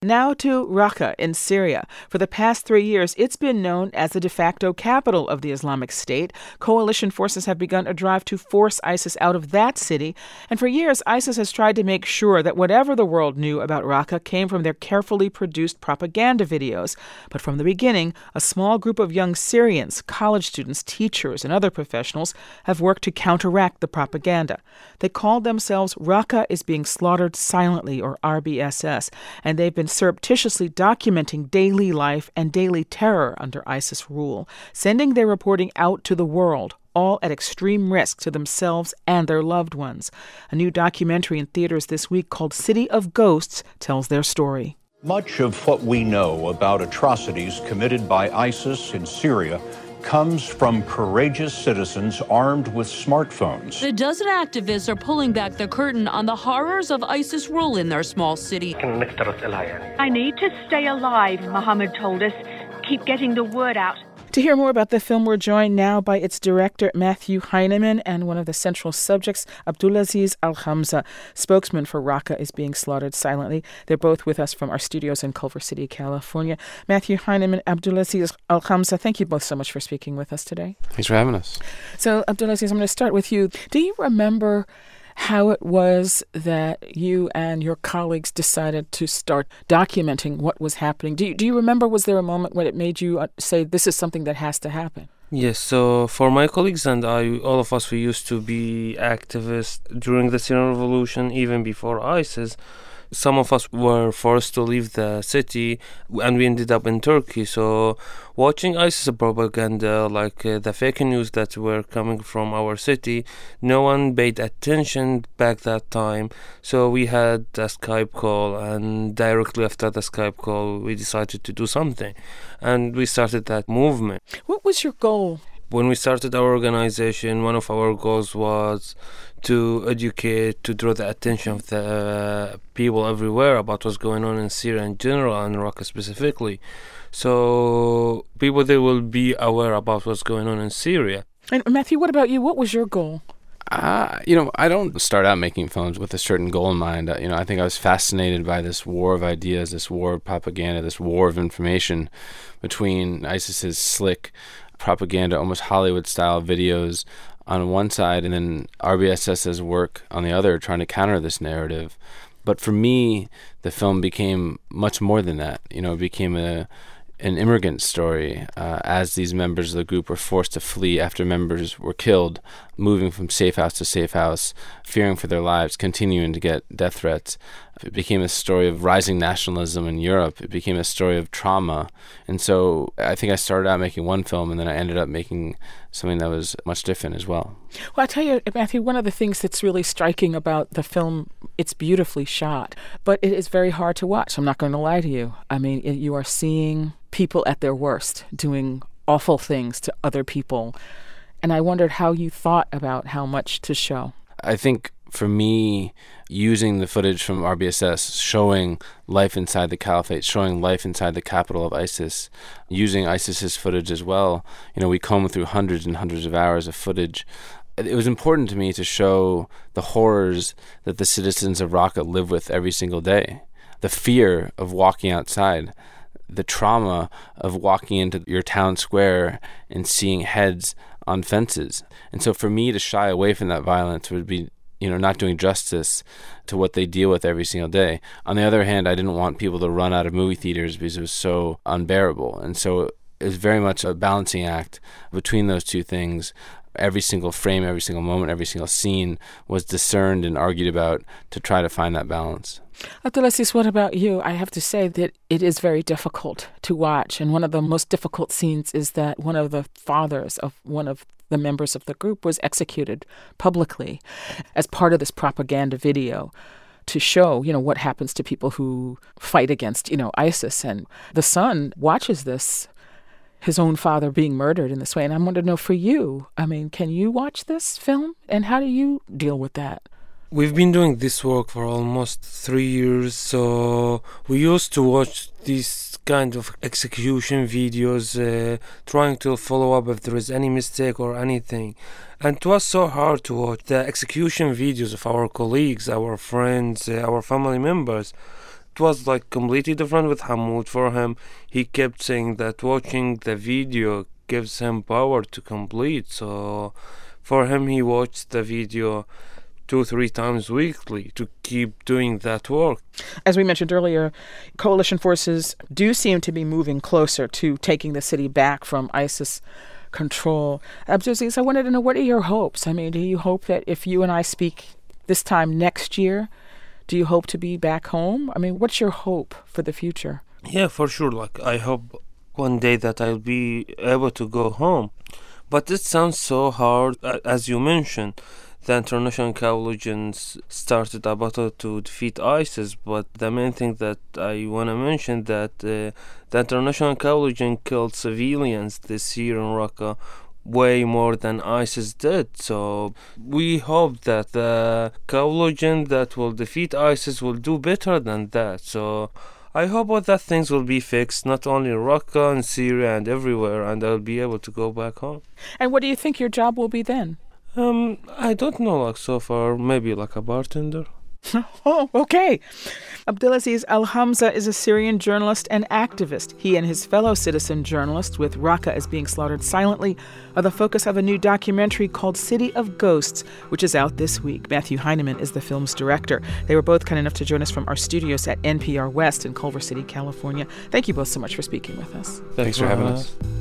Now to Raqqa in Syria. For the past 3 years, it's been known as the de facto capital of the Islamic State. Coalition forces have begun a drive to force ISIS out of that city. And for years, ISIS has tried to make sure that whatever the world knew about Raqqa came from their carefully produced propaganda videos. But from the beginning, a small group of young Syrians, college students, teachers, and other professionals have worked to counteract the propaganda. They called themselves Raqqa is Being Slaughtered Silently, or RBSS, and they've been surreptitiously documenting daily life and daily terror under ISIS rule, sending their reporting out to the world, all at extreme risk to themselves and their loved ones. A new documentary in theaters this week called City of Ghosts tells their story. Much of what we know about atrocities committed by ISIS in Syria comes from courageous citizens armed with smartphones. The dozen activists are pulling back the curtain on the horrors of ISIS rule in their small city. I need to stay alive, Mohammed told us. Keep getting the word out. To hear more about the film, we're joined now by its director, Matthew Heineman, and one of the central subjects, Abdulaziz Al-Hamza, spokesman for Raqqa is Being Slaughtered Silently. They're both with us from our studios in Culver City, California. Matthew Heineman, Abdulaziz Al-Hamza, thank you both so much for speaking with us today. Thanks for having us. So, Abdulaziz, I'm going to start with you. Do you remember how it was that you and your colleagues decided to start documenting what was happening? Do you remember, was there a moment when it made you say, this is something that has to happen? Yes, so for my colleagues and I, all of us, we used to be activists during the Syrian Revolution, even before ISIS. Some of us were forced to leave the city and we ended up in Turkey. So watching ISIS propaganda, like the fake news that were coming from our city, no one paid attention back that time. So we had a Skype call, and directly after the Skype call, we decided to do something. And we started that movement. What was your goal? When we started our organization, one of our goals was to educate, to draw the attention of the people everywhere about what's going on in Syria in general and Raqqa specifically. So people, they will be aware about what's going on in Syria. And Matthew, what about you? What was your goal? I don't start out making films with a certain goal in mind. I think I was fascinated by this war of ideas, this war of propaganda, this war of information between ISIS's slick propaganda, almost Hollywood-style videos on one side, and then RBSS's work on the other, trying to counter this narrative. But for me, the film became much more than that. It became an immigrant story as these members of the group were forced to flee after members were killed, moving from safe house to safe house, fearing for their lives, continuing to get death threats. It became a story of rising nationalism in Europe. It became a story of trauma. And so I think I started out making one film, and then I ended up making something that was much different as well. Well, I tell you, Matthew, one of the things that's really striking about the film, it's beautifully shot, but it is very hard to watch. I'm not going to lie to you. I mean, you are seeing people at their worst doing awful things to other people. And I wondered how you thought about how much to show. I think for me, using the footage from RBSS, showing life inside the caliphate, showing life inside the capital of ISIS, using ISIS's footage as well. We comb through hundreds and hundreds of hours of footage. It was important to me to show the horrors that the citizens of Raqqa live with every single day. The fear of walking outside, the trauma of walking into your town square and seeing heads on fences. And so for me to shy away from that violence would be, not doing justice to what they deal with every single day. On the other hand, I didn't want people to run out of movie theaters because it was so unbearable. And so it was very much a balancing act between those two things. Every single frame, every single moment, every single scene was discerned and argued about to try to find that balance. Abdulaziz, what about you? I have to say that it is very difficult to watch. And one of the most difficult scenes is that one of the fathers of one of the members of the group was executed publicly as part of this propaganda video to show, what happens to people who fight against, ISIS. And the son watches this, his own father being murdered in this way. And I want to know for you, can you watch this film? And how do you deal with that? We've been doing this work for almost 3 years, so we used to watch these kind of execution videos, trying to follow up if there is any mistake or anything. And it was so hard to watch the execution videos of our colleagues, our friends, our family members. was like completely different with Hamoud. For him, he kept saying that watching the video gives him power to complete. So for him, he watched the video 2-3 times weekly to keep doing that work. As we mentioned earlier, coalition forces do seem to be moving closer to taking the city back from ISIS control. Abdulaziz, I wanted to know, what are your hopes? I mean, do you hope that if you and I speak this time next year, do you hope to be back home? I mean, what's your hope for the future? Yeah, for sure. Like, I hope one day that I'll be able to go home. But it sounds so hard. As you mentioned, the international coalitions started a battle to defeat ISIS, but the main thing that I want to mention that the international coalition killed civilians this year in Raqqa way more than ISIS did. So we hope that the coalition that will defeat ISIS will do better than that. So I hope that things will be fixed, not only in Raqqa and Syria and everywhere, and I'll be able to go back home. And what do you think your job will be then? I don't know, like so far, maybe like a bartender. Oh, okay. Abdulaziz Al-Hamza is a Syrian journalist and activist. He and his fellow citizen journalists, with Raqqa as being slaughtered silently, are the focus of a new documentary called City of Ghosts, which is out this week. Matthew Heineman is the film's director. They were both kind enough to join us from our studios at NPR West in Culver City, California. Thank you both so much for speaking with us. Thanks for having us.